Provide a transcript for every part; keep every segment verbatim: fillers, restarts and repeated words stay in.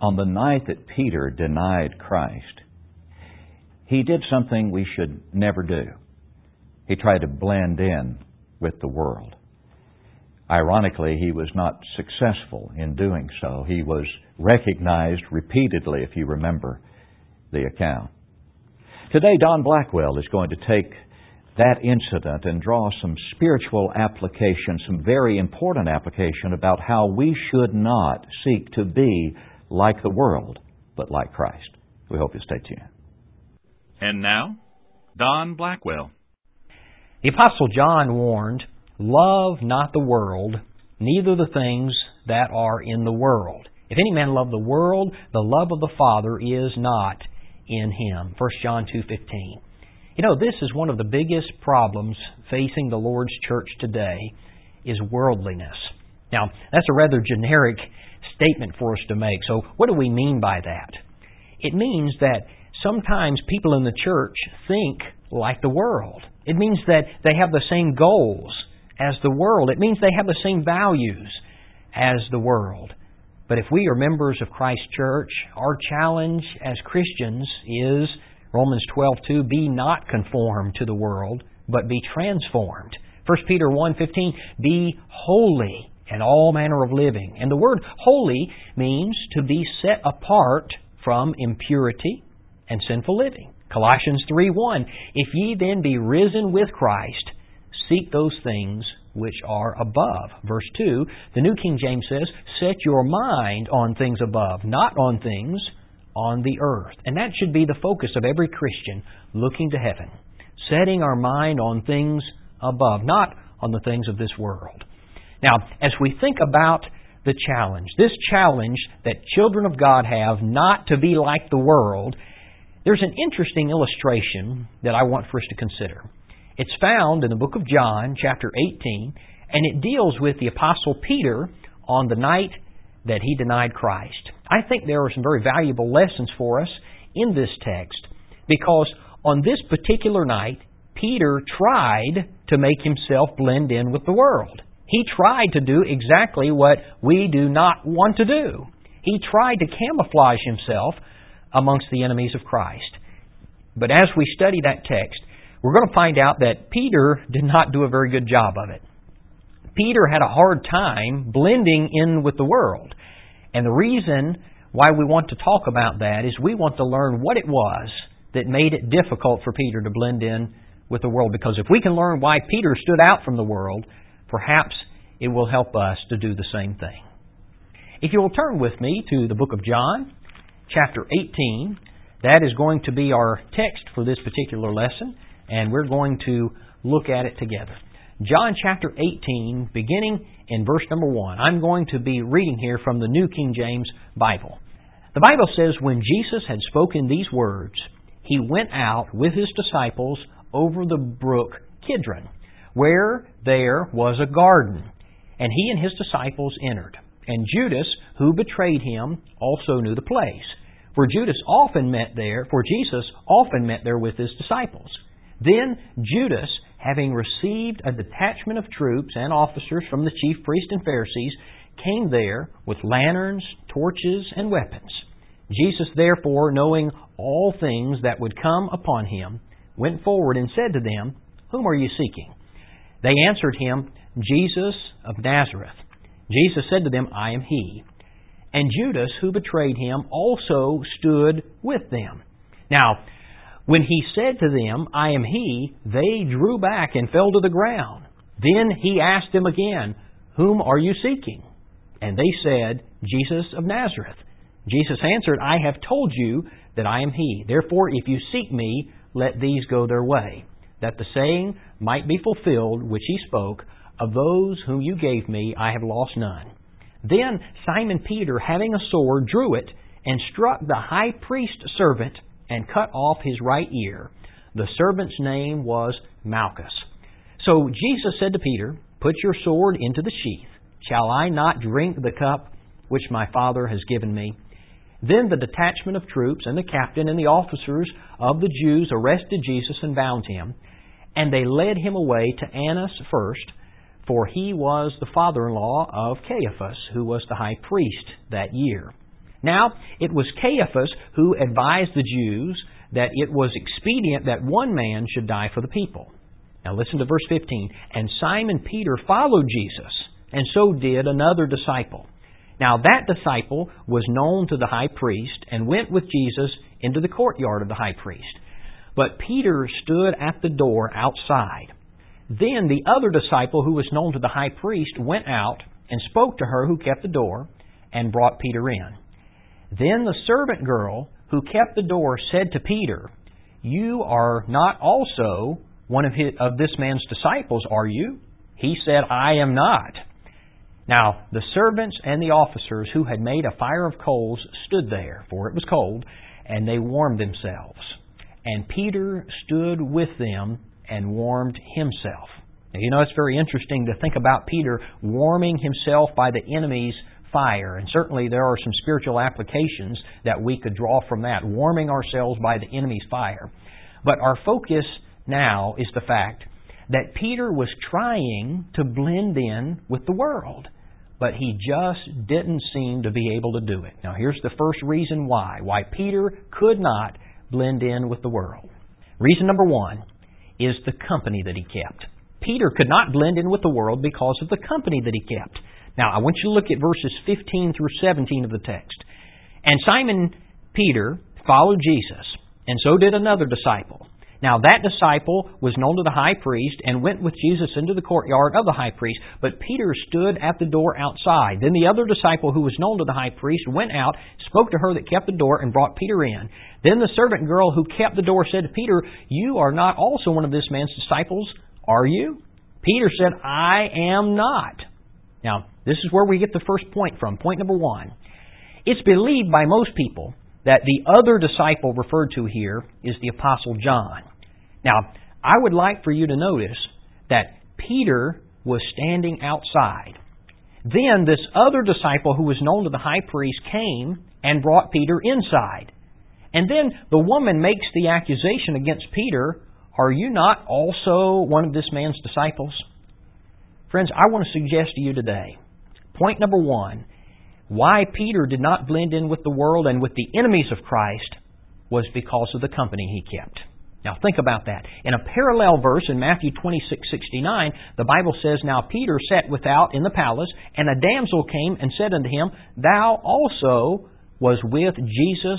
On the night that Peter denied Christ, he did something we should never do. He tried to blend in with the world. Ironically, he was not successful in doing so. He was recognized repeatedly, if you remember the account. Today, Don Blackwell is going to take that incident and draw some spiritual application, some very important application about how we should not seek to be like the world, but like Christ. We hope you'll stay tuned. And now, Don Blackwell. The Apostle John warned, "Love not the world, neither the things that are in the world. If any man love the world, the love of the Father is not in him." First John two fifteen. You know, this is one of the biggest problems facing the Lord's church today, is worldliness. Now, that's a rather generic statement for us to make. So what do we mean by that? It means that sometimes people in the church think like the world. It means that they have the same goals as the world. It means they have the same values as the world. But if we are members of Christ's church, our challenge as Christians is Romans twelve two, "Be not conformed to the world, but be transformed." First Peter one fifteen, "Be holy in all manner of living." And the word holy means to be set apart from impurity and sinful living. Colossians three one, "If ye then be risen with Christ, seek those things which are above." Verse two, the New King James says, "Set your mind on things above, not on things on the earth." And that should be the focus of every Christian looking to heaven. Setting our mind on things above, not on the things of this world. Now, as we think about the challenge, this challenge that children of God have not to be like the world, there's an interesting illustration that I want for us to consider. It's found in the book of John, chapter eighteen, and it deals with the Apostle Peter on the night that he denied Christ. I think there are some very valuable lessons for us in this text, because on this particular night, Peter tried to make himself blend in with the world. He tried to do exactly what we do not want to do. He tried to camouflage himself amongst the enemies of Christ. But as we study that text, we're going to find out that Peter did not do a very good job of it. Peter had a hard time blending in with the world. And the reason why we want to talk about that is we want to learn what it was that made it difficult for Peter to blend in with the world. Because if we can learn why Peter stood out from the world, perhaps it will help us to do the same thing. If you will turn with me to the book of John, chapter eighteen, that is going to be our text for this particular lesson, and we're going to look at it together. John chapter eighteen, beginning in verse number one. I'm going to be reading here from the New King James Bible. The Bible says, "When Jesus had spoken these words, He went out with His disciples over the brook Kidron, where there was a garden, and He and His disciples entered. And Judas, who betrayed Him, also knew the place, for Judas often met there, for Jesus often met there with His disciples. Then Judas, having received a detachment of troops and officers from the chief priests and Pharisees, came there with lanterns, torches, and weapons. Jesus, therefore, knowing all things that would come upon Him, went forward and said to them, 'Whom are you seeking?' They answered Him, 'Jesus of Nazareth.' Jesus said to them, 'I am He.' And Judas, who betrayed Him, also stood with them. Now, when He said to them, 'I am He,' they drew back and fell to the ground. Then He asked them again, 'Whom are you seeking?' And they said, 'Jesus of Nazareth.' Jesus answered, 'I have told you that I am He. Therefore, if you seek Me, let these go their way, that the saying might be fulfilled which He spoke, of those whom you gave Me, I have lost none.' Then Simon Peter, having a sword, drew it and struck the high priest's servant and cut off his right ear. The servant's name was Malchus. So Jesus said to Peter, 'Put your sword into the sheath. Shall I not drink the cup which my Father has given Me?' Then the detachment of troops and the captain and the officers of the Jews arrested Jesus and bound Him. And they led Him away to Annas first, for he was the father-in-law of Caiaphas, who was the high priest that year. Now, it was Caiaphas who advised the Jews that it was expedient that one man should die for the people. Now listen to verse fifteen. And Simon Peter followed Jesus, and so did another disciple. Now that disciple was known to the high priest, and went with Jesus into the courtyard of the high priest. But Peter stood at the door outside. Then the other disciple, who was known to the high priest, went out and spoke to her who kept the door, and brought Peter in. Then the servant girl who kept the door said to Peter, You are not also one of, his, of this man's disciples, are you? He said, I am not. Now the servants and the officers who had made a fire of coals stood there, for it was cold, and they warmed themselves. And Peter stood with them and warmed himself. Now, you know, it's very interesting to think about Peter warming himself by the enemy's fire. And certainly there are some spiritual applications that we could draw from that, warming ourselves by the enemy's fire. But our focus now is the fact that Peter was trying to blend in with the world, but he just didn't seem to be able to do it. Now here's the first reason why. Why Peter could not blend in with the world. Reason number one is the company that he kept. Peter could not blend in with the world because of the company that he kept. Now, I want you to look at verses fifteen through seventeen of the text. And Simon Peter followed Jesus, and so did another disciple. Now, that disciple was known to the high priest, and went with Jesus into the courtyard of the high priest. But Peter stood at the door outside. Then the other disciple, who was known to the high priest, went out, spoke to her that kept the door, and brought Peter in. Then the servant girl who kept the door said to Peter, You are not also one of this man's disciples, are you? Peter said, I am not. Now, this is where we get the first point from. Point number one. It's believed by most people that the other disciple referred to here is the Apostle John. Now, I would like for you to notice that Peter was standing outside. Then this other disciple, who was known to the high priest, came and brought Peter inside. And then the woman makes the accusation against Peter, Are you not also one of this man's disciples? Friends, I want to suggest to you today, point number one, why Peter did not blend in with the world and with the enemies of Christ was because of the company he kept. Now think about that. In a parallel verse in Matthew twenty-six sixty-nine, the Bible says, Now Peter sat without in the palace, and a damsel came and said unto him, Thou also was with Jesus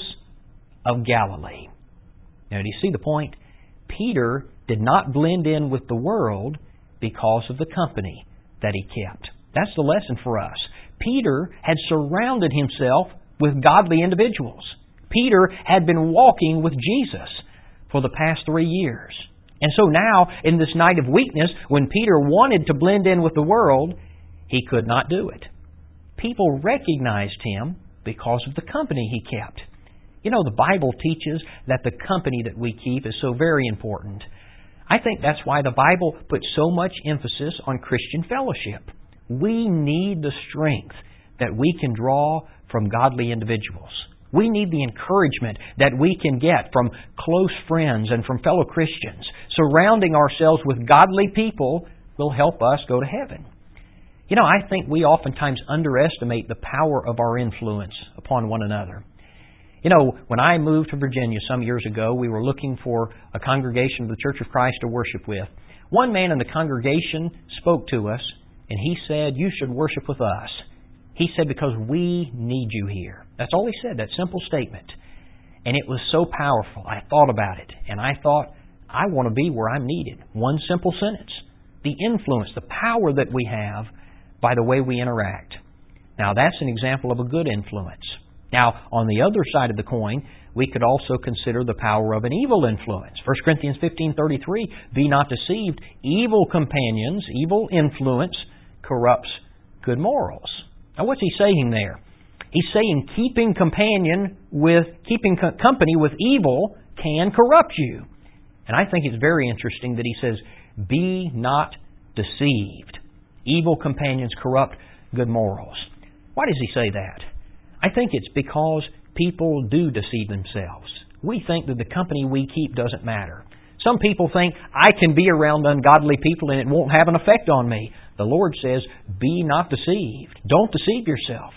of Galilee. Now do you see the point? Peter did not blend in with the world because of the company that he kept. That's the lesson for us. Peter had surrounded himself with godly individuals. Peter had been walking with Jesus for the past three years. And so now, in this night of weakness, when Peter wanted to blend in with the world, he could not do it. People recognized him because of the company he kept. You know, the Bible teaches that the company that we keep is so very important. I think that's why the Bible puts so much emphasis on Christian fellowship. We need the strength that we can draw from godly individuals. We need the encouragement that we can get from close friends and from fellow Christians. Surrounding ourselves with godly people will help us go to heaven. You know, I think we oftentimes underestimate the power of our influence upon one another. You know, when I moved to Virginia some years ago, we were looking for a congregation of the Church of Christ to worship with. One man in the congregation spoke to us, and he said, You should worship with us. He said, Because we need you here. That's all he said, that simple statement. And it was so powerful. I thought about it, and I thought, I want to be where I'm needed. One simple sentence. The influence, the power that we have by the way we interact. Now, that's an example of a good influence. Now, on the other side of the coin, we could also consider the power of an evil influence. First Corinthians fifteen thirty-three, Be not deceived, evil companions, evil influence corrupts good morals. Now, what's he saying there? He's saying keeping companion with keeping co- company with evil can corrupt you. And I think it's very interesting that he says, Be not deceived. Evil companions corrupt good morals. Why does he say that? I think it's because people do deceive themselves. We think that the company we keep doesn't matter. Some people think, I can be around ungodly people and it won't have an effect on me. The Lord says, Be not deceived. Don't deceive yourself.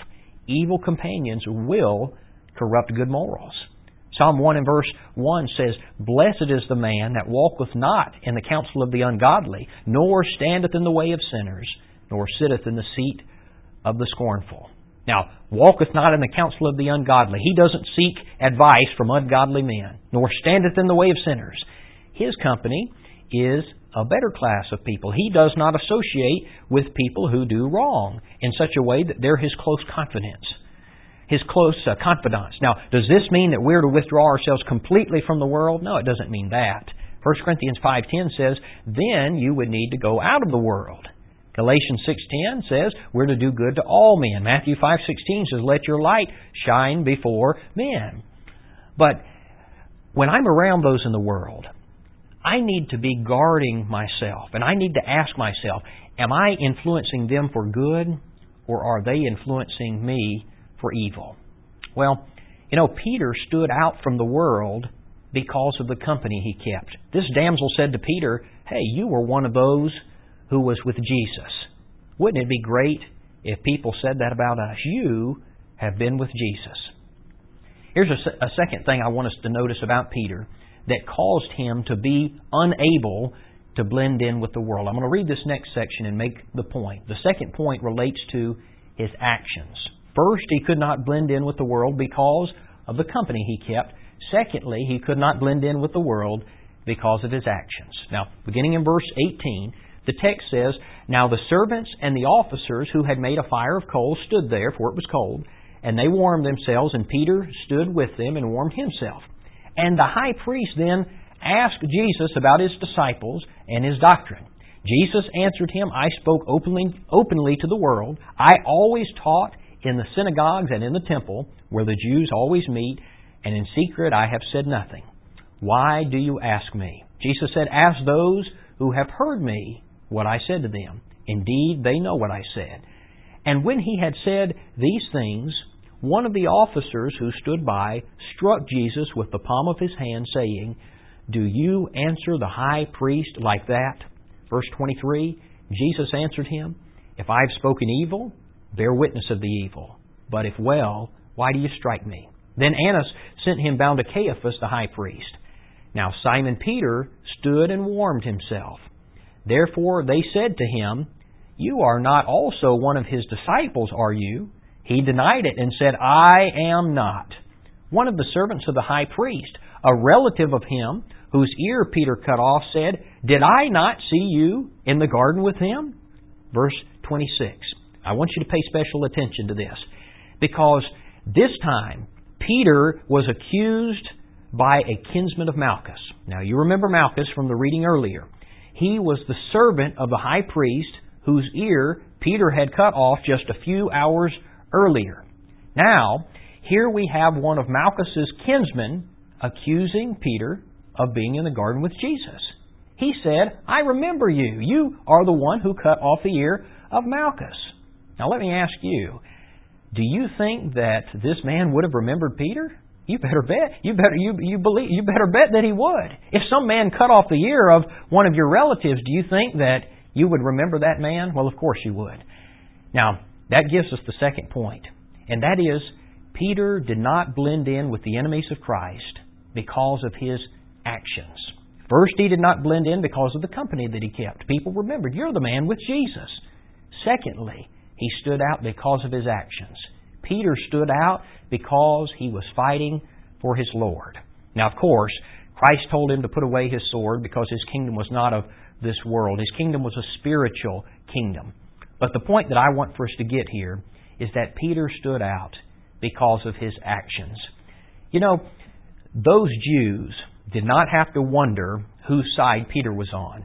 evil companions will corrupt good morals. Psalm one and verse one says, "Blessed is the man that walketh not in the counsel of the ungodly, nor standeth in the way of sinners, nor sitteth in the seat of the scornful." Now, walketh not in the counsel of the ungodly. He doesn't seek advice from ungodly men, nor standeth in the way of sinners. His company is a better class of people. He does not associate with people who do wrong in such a way that they're his close confidants, his close uh, confidants. Now, does this mean that we're to withdraw ourselves completely from the world? No, it doesn't mean that. First Corinthians five ten says, "Then you would need to go out of the world." Galatians six ten says, we're to do good to all men. Matthew five sixteen says, "Let your light shine before men." But when I'm around those in the world, I need to be guarding myself, and I need to ask myself, am I influencing them for good, or are they influencing me for evil? Well, you know, Peter stood out from the world because of the company he kept. This damsel said to Peter, "Hey, you were one of those who was with Jesus." Wouldn't it be great if people said that about us? You have been with Jesus. Here's a, a second thing I want us to notice about Peter that caused him to be unable to blend in with the world. I'm going to read this next section and make the point. The second point relates to his actions. First, he could not blend in with the world because of the company he kept. Secondly, he could not blend in with the world because of his actions. Now, beginning in verse eighteen, the text says, "Now the servants and the officers who had made a fire of coals stood there, for it was cold, and they warmed themselves, and Peter stood with them and warmed himself. And the high priest then asked Jesus about his disciples and his doctrine. Jesus answered him, I spoke openly, openly to the world. I always taught in the synagogues and in the temple, where the Jews always meet, and in secret I have said nothing. Why do you ask me?" Jesus said, "Ask those who have heard me what I said to them. Indeed, they know what I said." And when he had said these things, one of the officers who stood by struck Jesus with the palm of his hand, saying, "Do you answer the high priest like that?" Verse twenty-three, Jesus answered him, "If I have spoken evil, bear witness of the evil. But if well, why do you strike me?" Then Annas sent him bound to Caiaphas the high priest. Now Simon Peter stood and warmed himself. Therefore they said to him, "You are not also one of his disciples, are you?" He denied it and said, "I am not." One of the servants of the high priest, a relative of him, whose ear Peter cut off, said, "Did I not see you in the garden with him?" Verse twenty-six. I want you to pay special attention to this, because this time Peter was accused by a kinsman of Malchus. Now you remember Malchus from the reading earlier. He was the servant of the high priest whose ear Peter had cut off just a few hours earlier. Now, here we have one of Malchus's kinsmen accusing Peter of being in the garden with Jesus. He said, "I remember you. You are the one who cut off the ear of Malchus." Now let me ask you, do you think that this man would have remembered Peter? You better bet. You better you you believe you better bet that he would. If some man cut off the ear of one of your relatives, do you think that you would remember that man? Well, of course you would. Now, that gives us the second point, and that is Peter did not blend in with the enemies of Christ because of his actions. First, he did not blend in because of the company that he kept. People remembered, "You're the man with Jesus." Secondly, he stood out because of his actions. Peter stood out because he was fighting for his Lord. Now, of course, Christ told him to put away his sword because his kingdom was not of this world. His kingdom was a spiritual kingdom. But the point that I want for us to get here is that Peter stood out because of his actions. You know, those Jews did not have to wonder whose side Peter was on.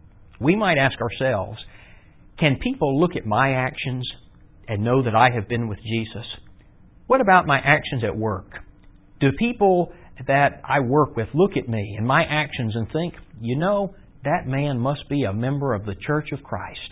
We might ask ourselves, can people look at my actions and know that I have been with Jesus? What about my actions at work? Do people that I work with look at me and my actions and think, you know, that man must be a member of the Church of Christ?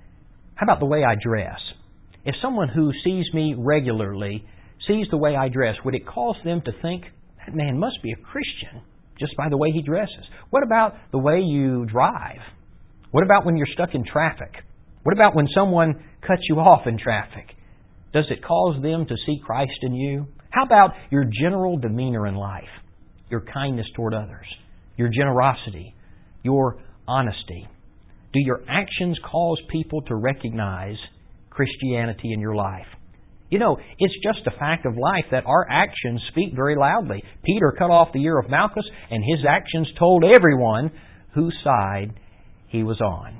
How about the way I dress? If someone who sees me regularly sees the way I dress, would it cause them to think, that man must be a Christian just by the way he dresses? What about the way you drive? What about when you're stuck in traffic? What about when someone cuts you off in traffic? Does it cause them to see Christ in you? How about your general demeanor in life? Your kindness toward others, your generosity, your honesty. Do your actions cause people to recognize Christianity in your life? You know, it's just a fact of life that our actions speak very loudly. Peter cut off the ear of Malchus, and his actions told everyone whose side he was on.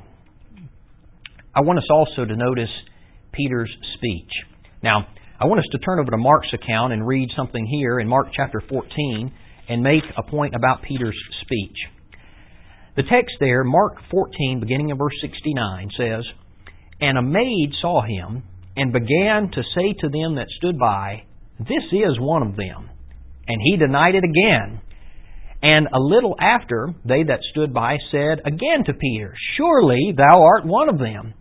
I want us also to notice Peter's speech. Now, I want us to turn over to Mark's account and read something here in Mark chapter fourteen and make a point about Peter's speech. The text there, Mark fourteen, beginning in verse sixty-nine, says, "And a maid saw him, and began to say to them that stood by, This is one of them. And he denied it again. And a little after, they that stood by said again to Peter, Surely thou art one of them,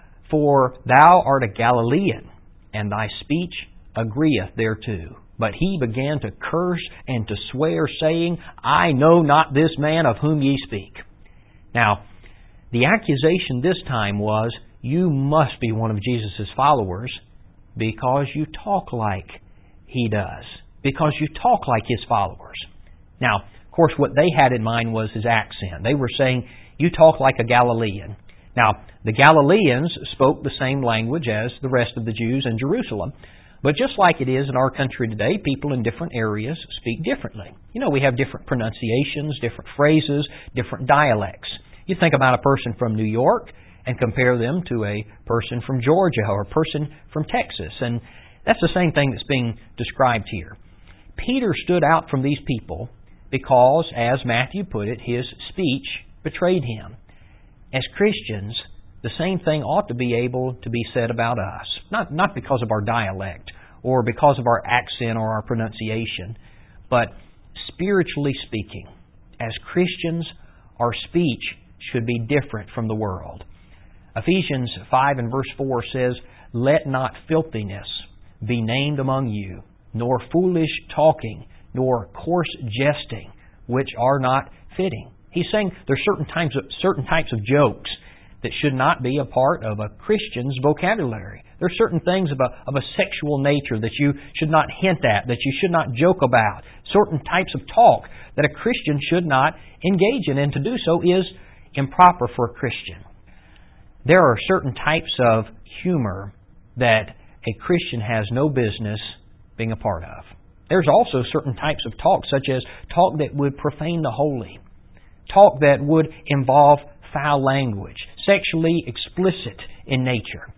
for thou art a Galilean, and thy speech agreeth thereto. But he began to curse and to swear, saying, I know not this man of whom ye speak. Now, the accusation this time was, you must be one of Jesus' followers because you talk like he does, because you talk like his followers. Now, of course, what they had in mind was his accent. They were saying, you talk like a Galilean. Now, the Galileans spoke the same language as the rest of the Jews in Jerusalem. But just like it is in our country today, people in different areas speak differently. You know, we have different pronunciations, different phrases, different dialects. You think about a person from New York and compare them to a person from Georgia or a person from Texas. And that's the same thing that's being described here. Peter stood out from these people because, as Matthew put it, his speech betrayed him. As Christians, the same thing ought to be able to be said about us. Not, not because of our dialect or because of our accent or our pronunciation, but spiritually speaking, as Christians, our speech should be different from the world. Ephesians five and verse four says, Let not filthiness be named among you, nor foolish talking, nor coarse jesting, which are not fitting. He's saying there's certain types of, certain types of jokes that should not be a part of a Christian's vocabulary. There are certain things of a, of a sexual nature that you should not hint at, that you should not joke about. Certain types of talk that a Christian should not engage in, and to do so is improper for a Christian. There are certain types of humor that a Christian has no business being a part of. There's also certain types of talk, such as talk that would profane the holy, talk that would involve foul language, sexually explicit in nature.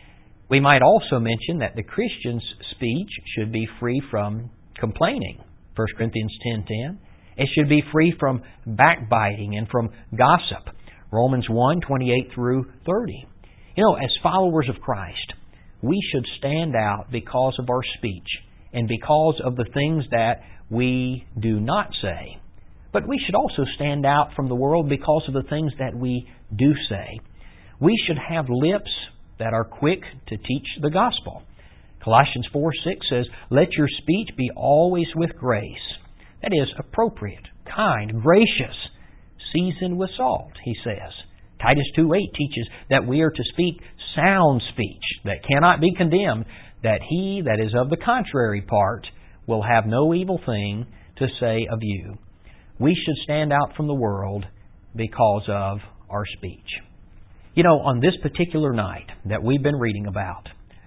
We might also mention that the Christian's speech should be free from complaining, First Corinthians ten ten. It should be free from backbiting and from gossip, Romans one twenty-eight through thirty. You know, as followers of Christ, we should stand out because of our speech and because of the things that we do not say. But we should also stand out from the world because of the things that we do say. We should have lips that are quick to teach the gospel. Colossians four six says, Let your speech be always with grace. That is, appropriate, kind, gracious, seasoned with salt, he says. Titus two eight teaches that we are to speak sound speech that cannot be condemned, that he that is of the contrary part will have no evil thing to say of you. We should stand out from the world because of our speech. You know, on this particular night that we've been reading about,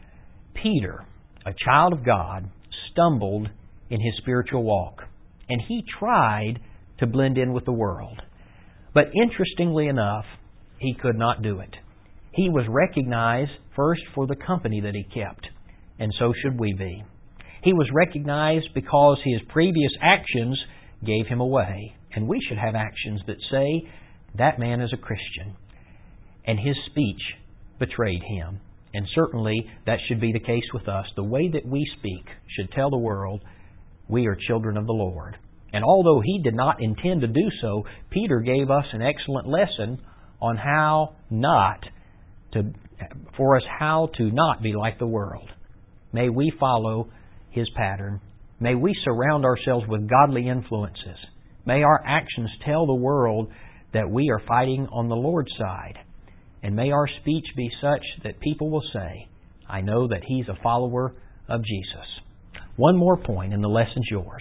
Peter, a child of God, stumbled in his spiritual walk, and he tried to blend in with the world. But interestingly enough, he could not do it. He was recognized first for the company that he kept, and so should we be. He was recognized because his previous actions gave him away, and we should have actions that say, that man is a Christian. And his speech betrayed him. And certainly that should be the case with us. The way that we speak should tell the world we are children of the Lord. And although he did not intend to do so, Peter gave us an excellent lesson on how not to, for us how to not be like the world. May we follow his pattern. May we surround ourselves with godly influences. May our actions tell the world that we are fighting on the Lord's side. And may our speech be such that people will say, I know that he's a follower of Jesus. One more point, and the lesson's yours.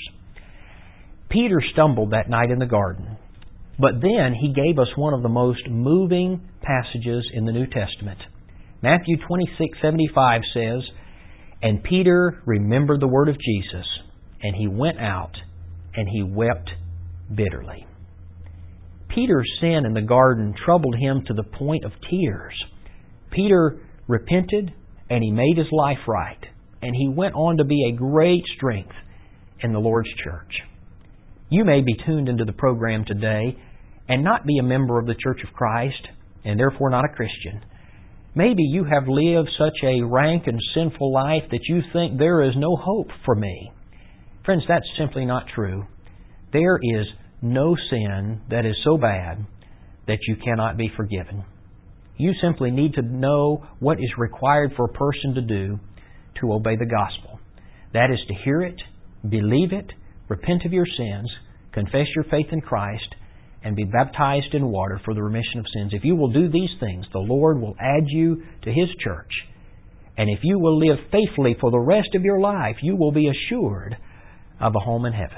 Peter stumbled that night in the garden, but then he gave us one of the most moving passages in the New Testament. Matthew twenty-six seventy-five says, "And Peter remembered the word of Jesus, and he went out, and he wept bitterly." Peter's sin in the garden troubled him to the point of tears. Peter repented, and he made his life right, and he went on to be a great strength in the Lord's church. You may be tuned into the program today and not be a member of the Church of Christ, and therefore not a Christian. Maybe you have lived such a rank and sinful life that you think there is no hope for me. Friends, that's simply not true. There is no sin that is so bad that you cannot be forgiven. You simply need to know what is required for a person to do to obey the gospel. That is to hear it, believe it, repent of your sins, confess your faith in Christ, and be baptized in water for the remission of sins. If you will do these things, the Lord will add you to His church. And if you will live faithfully for the rest of your life, you will be assured of a home in heaven.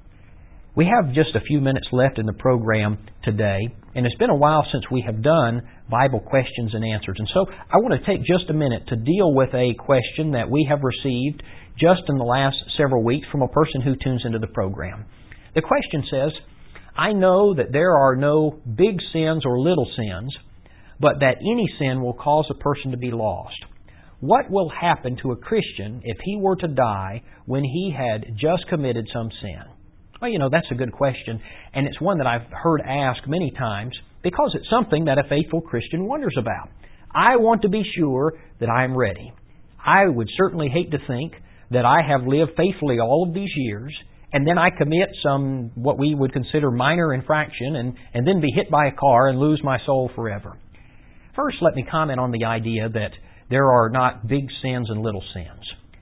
We have just a few minutes left in the program today, and it's been a while since we have done Bible questions and answers. And so I want to take just a minute to deal with a question that we have received just in the last several weeks from a person who tunes into the program. The question says, "I know that there are no big sins or little sins, but that any sin will cause a person to be lost. What will happen to a Christian if he were to die when he had just committed some sin?" Well, you know, that's a good question, and it's one that I've heard asked many times because it's something that a faithful Christian wonders about. I want to be sure that I'm ready. I would certainly hate to think that I have lived faithfully all of these years, and then I commit some, what we would consider minor infraction, and, and then be hit by a car and lose my soul forever. First, let me comment on the idea that there are not big sins and little sins.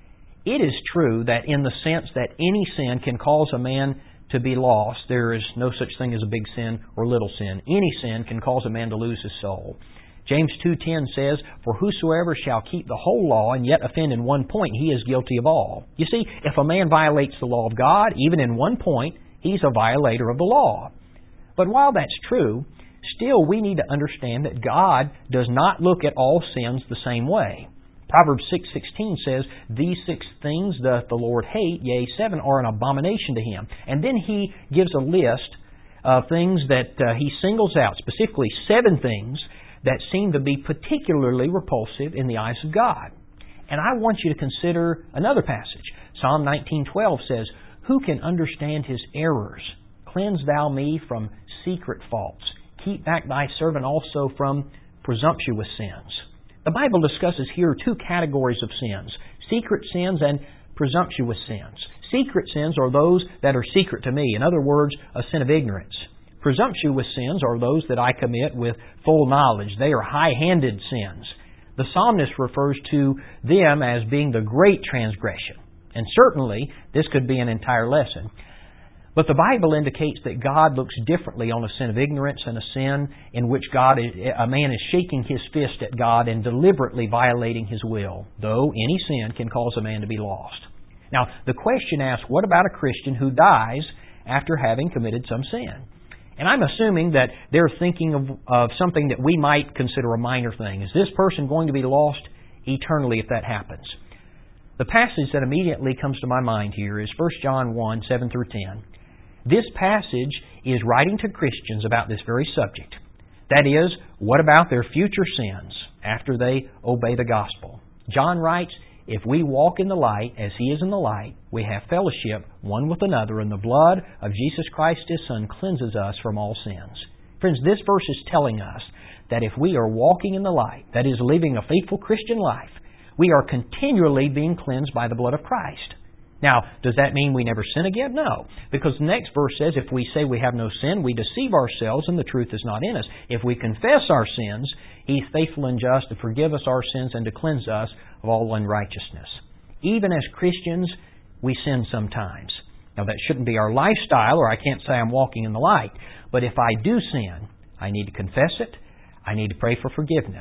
It is true that in the sense that any sin can cause a man to be lost, there is no such thing as a big sin or little sin. Any sin can cause a man to lose his soul. James two ten says, "For whosoever shall keep the whole law and yet offend in one point, he is guilty of all." You see, if a man violates the law of God, even in one point, he's a violator of the law. But while that's true, still we need to understand that God does not look at all sins the same way. Proverbs six sixteen says, "These six things doth the Lord hate, yea, seven are an abomination to Him." And then He gives a list of things that uh, He singles out, specifically seven things that seem to be particularly repulsive in the eyes of God. And I want you to consider another passage. Psalm nineteen twelve says, "Who can understand His errors? Cleanse thou me from secret faults. Keep back thy servant also from presumptuous sins." The Bible discusses here two categories of sins, secret sins and presumptuous sins. Secret sins are those that are secret to me. In other words, a sin of ignorance. Presumptuous sins are those that I commit with full knowledge. They are high-handed sins. The psalmist refers to them as being the great transgression. And certainly, this could be an entire lesson. But the Bible indicates that God looks differently on a sin of ignorance and a sin in which God, a man is shaking his fist at God and deliberately violating His will, though any sin can cause a man to be lost. Now, the question asks, what about a Christian who dies after having committed some sin? And I'm assuming that they're thinking of, of something that we might consider a minor thing. Is this person going to be lost eternally if that happens? The passage that immediately comes to my mind here is First John one, seven through ten. This passage is writing to Christians about this very subject. That is, what about their future sins after they obey the gospel? John writes, "If we walk in the light as He is in the light, we have fellowship one with another, and the blood of Jesus Christ His Son cleanses us from all sins." Friends, this verse is telling us that if we are walking in the light, that is, living a faithful Christian life, we are continually being cleansed by the blood of Christ. Now, does that mean we never sin again? No. Because the next verse says, if we say we have no sin, we deceive ourselves and the truth is not in us. If we confess our sins, He's faithful and just to forgive us our sins and to cleanse us of all unrighteousness. Even as Christians, we sin sometimes. Now, that shouldn't be our lifestyle, or I can't say I'm walking in the light. But if I do sin, I need to confess it. I need to pray for forgiveness.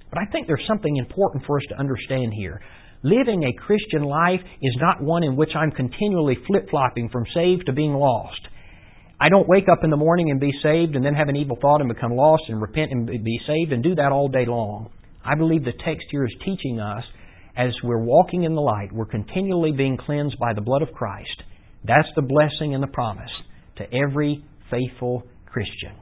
But I think there's something important for us to understand here. Living a Christian life is not one in which I'm continually flip-flopping from saved to being lost. I don't wake up in the morning and be saved and then have an evil thought and become lost and repent and be saved and do that all day long. I believe the text here is teaching us as we're walking in the light, we're continually being cleansed by the blood of Christ. That's the blessing and the promise to every faithful Christian.